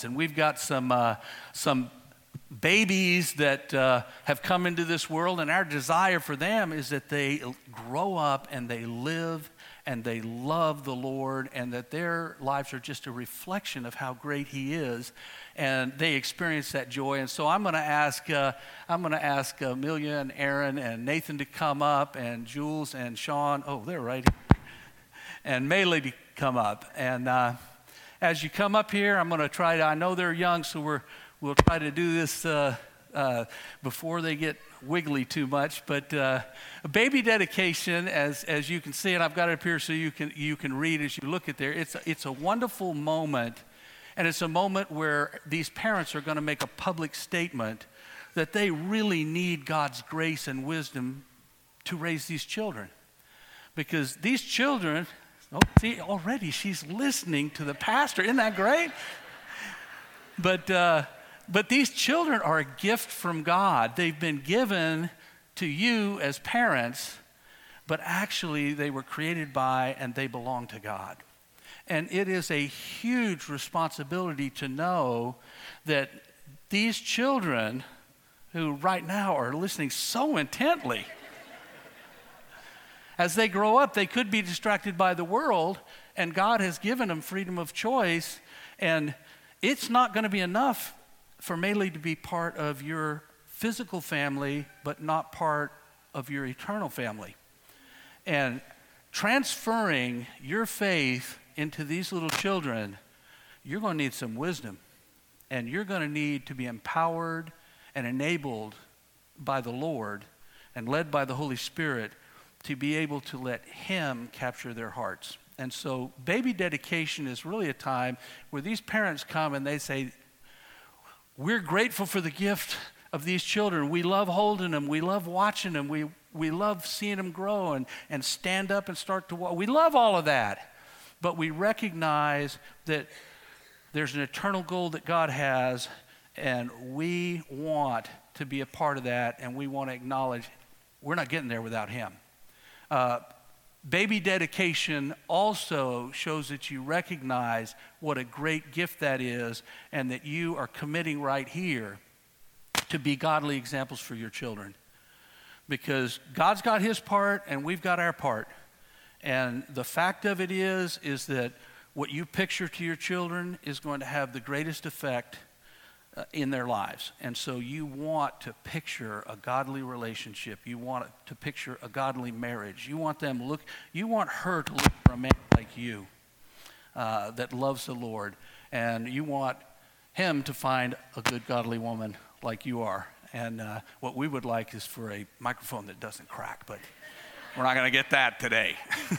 And we've got some babies that have come into this world, and our desire for them is that they grow up and they live and they love the Lord, and that their lives are just a reflection of how great He is, and they experience that joy. And so I'm going to ask Amelia and Aaron and Nathan to come up, and Jules and Sean. Oh, they're right here. And Maylee to come up. And as you come up here, I'm going to try to. I know they're young, so we'll try to do this before they get wiggly too much. But a baby dedication, as you can see, and I've got it up here so you can read as you look at there. It's a wonderful moment, and it's a moment where these parents are going to make a public statement that they really need God's grace and wisdom to raise these children, because these children. Oh, see, already she's listening to the pastor. Isn't that great? But these children are a gift from God. They've been given to you as parents, but actually they were created by and they belong to God. And it is a huge responsibility to know that these children, who right now are listening so intently, as they grow up, they could be distracted by the world, and God has given them freedom of choice, and it's not going to be enough for Maylee to be part of your physical family, but not part of your eternal family. And transferring your faith into these little children, you're going to need some wisdom, and you're going to need to be empowered and enabled by the Lord and led by the Holy Spirit to be able to let Him capture their hearts. And so baby dedication is really a time where these parents come and they say, we're grateful for the gift of these children. We love holding them. We love watching them. We love seeing them grow and stand up and start to walk. We love all of that. But we recognize that there's an eternal goal that God has, and we want to be a part of that, and we want to acknowledge we're not getting there without Him. Baby dedication also shows that you recognize what a great gift that is, and that you are committing right here to be godly examples for your children. Because God's got His part and we've got our part. And the fact of it is that what you picture to your children is going to have the greatest effect in their lives. And so you want to picture a godly relationship. You want to picture a godly marriage. You want her to look for a man like you that loves the Lord. And you want him to find a good godly woman like you are. And what we would like is for a microphone that doesn't crack, but we're not going to get that today.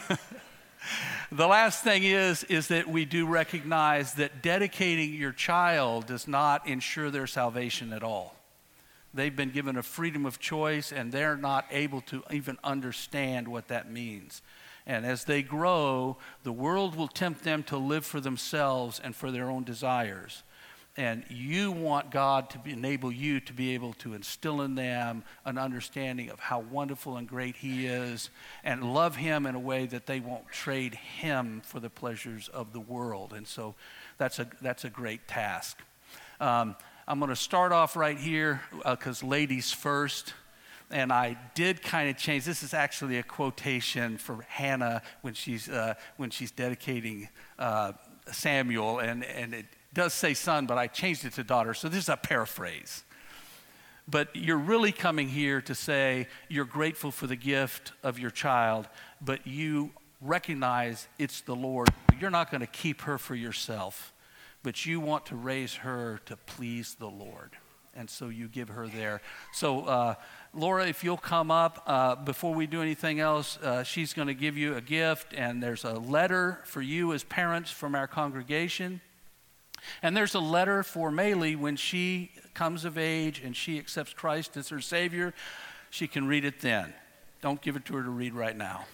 The last thing is that we do recognize that dedicating your child does not ensure their salvation at all. They've been given a freedom of choice, and they're not able to even understand what that means. And as they grow, the world will tempt them to live for themselves and for their own desires. And you want God to enable you to be able to instill in them an understanding of how wonderful and great He is, and love Him in a way that they won't trade Him for the pleasures of the world. And so that's a great task. I'm going to start off right here because ladies first. And I did kind of change. This is actually a quotation from Hannah when she's dedicating Samuel, and it does say son, but I changed it to daughter. So this is a paraphrase. But you're really coming here to say you're grateful for the gift of your child, but you recognize it's the Lord. You're not going to keep her for yourself, but you want to raise her to please the Lord. And so you give her there. So Laura, if you'll come up before we do anything else, she's going to give you a gift, and there's a letter for you as parents from our congregation. And there's a letter for Maylee when she comes of age and she accepts Christ as her Savior. She can read it then. Don't give it to her to read right now.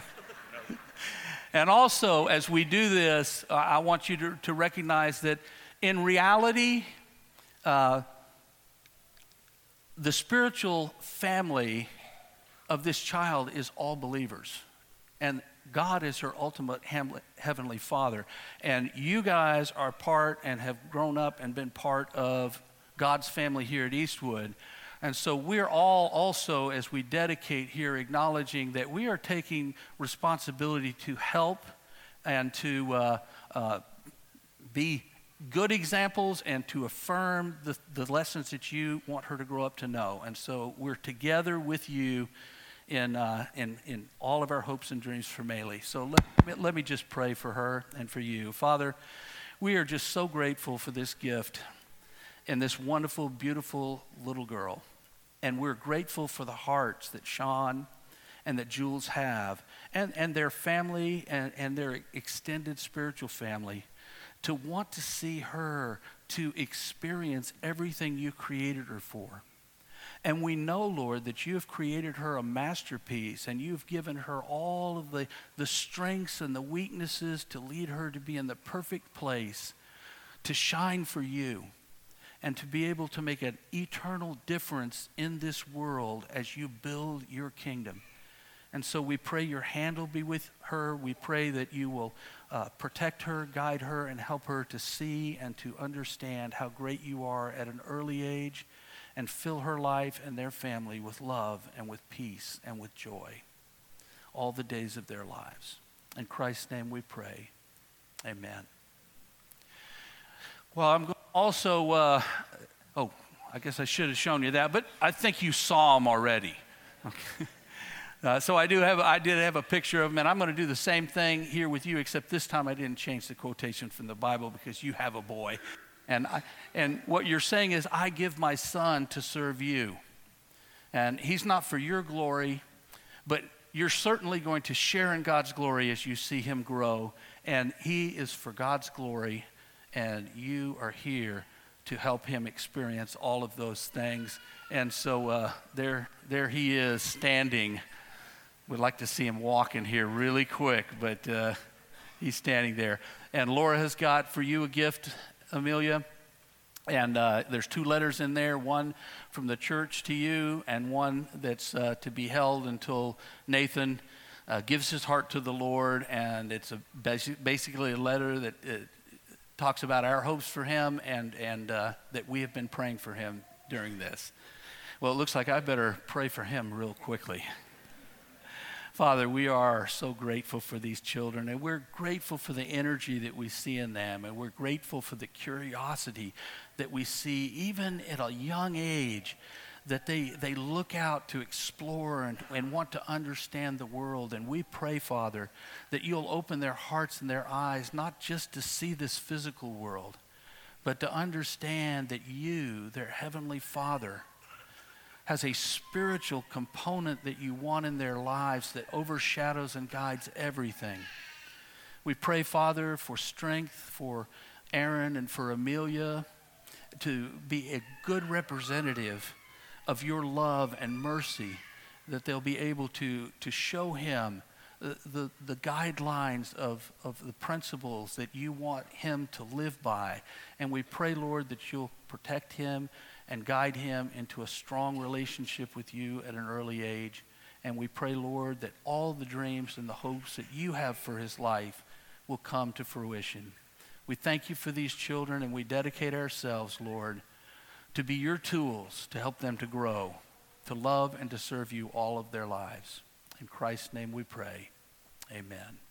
And also, as we do this, I want you to recognize that in reality, the spiritual family of this child is all believers. And God is her ultimate heavenly Father. And you guys are part and have grown up and been part of God's family here at Eastwood. And so we're all also, as we dedicate here, acknowledging that we are taking responsibility to help and to be good examples and to affirm the lessons that you want her to grow up to know. And so we're together with you in all of our hopes and dreams for Maylee. So let me just pray for her and for you. Father, we are just so grateful for this gift and this wonderful, beautiful little girl. And we're grateful for the hearts that Sean and that Jules have, and their family and their extended spiritual family, to want to see her, to experience everything you created her for. And we know, Lord, that you have created her a masterpiece, and you've given her all of the strengths and the weaknesses to lead her to be in the perfect place, to shine for you, and to be able to make an eternal difference in this world as you build your kingdom. And so we pray your hand will be with her. We pray that you will protect her, guide her, and help her to see and to understand how great you are at an early age, and fill her life and their family with love and with peace and with joy all the days of their lives. In Christ's name we pray. Amen. Well, I'm going to also, I guess I should have shown you that, but I think you saw them already. Okay. So I did have a picture of them, and I'm going to do the same thing here with you, except this time I didn't change the quotation from the Bible because you have a boy. And what you're saying is, I give my son to serve you. And he's not for your glory, but you're certainly going to share in God's glory as you see him grow. And he is for God's glory, and you are here to help him experience all of those things. And so there he is standing. We'd like to see him walk in here really quick, but he's standing there. And Laura has got for you a gift, Amelia. And there's 2 letters in there, one from the church to you and one that's to be held until Nathan gives his heart to the Lord. And it's basically a letter that talks about our hopes for him and that we have been praying for him during this. Well, it looks like I better pray for him real quickly. Father, we are so grateful for these children, and we're grateful for the energy that we see in them, and we're grateful for the curiosity that we see even at a young age, that they look out to explore and want to understand the world. And we pray, Father, that you'll open their hearts and their eyes, not just to see this physical world, but to understand that you, their heavenly Father, has a spiritual component that you want in their lives that overshadows and guides everything. We pray, Father, for strength for Aaron and for Amelia to be a good representative of your love and mercy, that they'll be able to show him the guidelines of the principles that you want him to live by. And we pray, Lord, that you'll protect him and guide him into a strong relationship with you at an early age. And we pray, Lord, that all the dreams and the hopes that you have for his life will come to fruition. We thank you for these children, and we dedicate ourselves, Lord, to be your tools to help them to grow, to love and to serve you all of their lives. In Christ's name we pray. Amen.